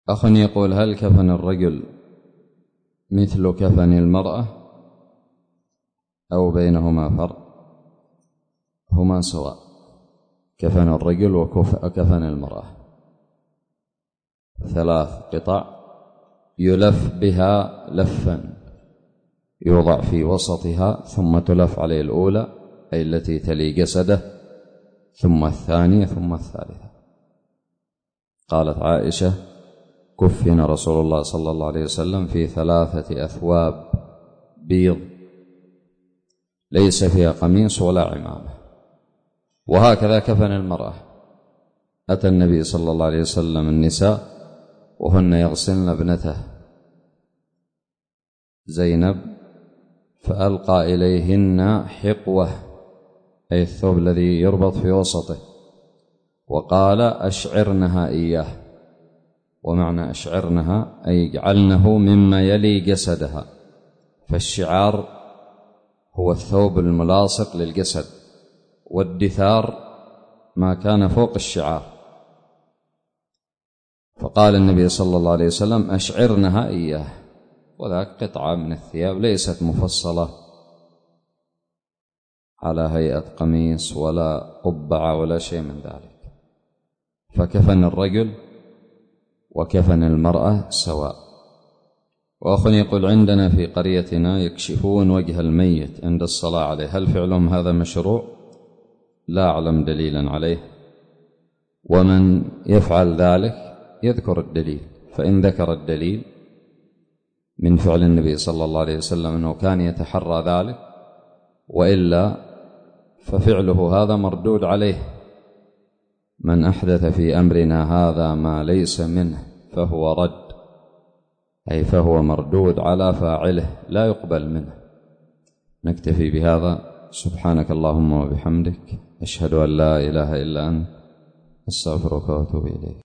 أخ يقول: هل كفن الرجل مثل كفن المرأة أو بينهما فرق؟ هما سواء، كفن الرجل وكفن المرأة 3 قطع يلف بها لفا، يوضع في وسطها ثم تلف عليه الأولى أي التي تلي جسده، ثم الثانية، ثم الثالثة. قالت عائشة: كفن رسول الله صلى الله عليه وسلم في 3 أثواب بيض ليس فيها قميص ولا عمامة. وهكذا كفن المرأة، أتى النبي صلى الله عليه وسلم النساء وهن يغسلن ابنته زينب فألقى إليهن حقوة أي الثوب الذي يربط في وسطه، وقال: أشعرنها إياه. ومعنى أشعرنها أي اجعلنه مما يلي جسدها، فالشعار هو الثوب الملاصق للجسد، والدثار ما كان فوق الشعار. فقال النبي صلى الله عليه وسلم: أشعرنها إياه، وذاك قطعة من الثياب ليست مفصلة على هيئة قميص ولا قبعة ولا شيء من ذلك. فكفن الرجل وكفن المرأة سواء. وأخ يقول: عندنا في قريتنا يكشفون وجه الميت عند الصلاة عليه، هل فعلهم هذا مشروع؟ لا أعلم دليلا عليه، ومن يفعل ذلك يذكر الدليل، فإن ذكر الدليل من فعل النبي صلى الله عليه وسلم أنه كان يتحرى ذلك، وإلا ففعله هذا مردود عليه. من أحدث في أمرنا هذا ما ليس منه فهو رد، أي فهو مردود على فاعله لا يقبل منه. نكتفي بهذا. سبحانك اللهم وبحمدك، أشهد أن لا إله إلا أنت، أستغفرك وأتوب إليك.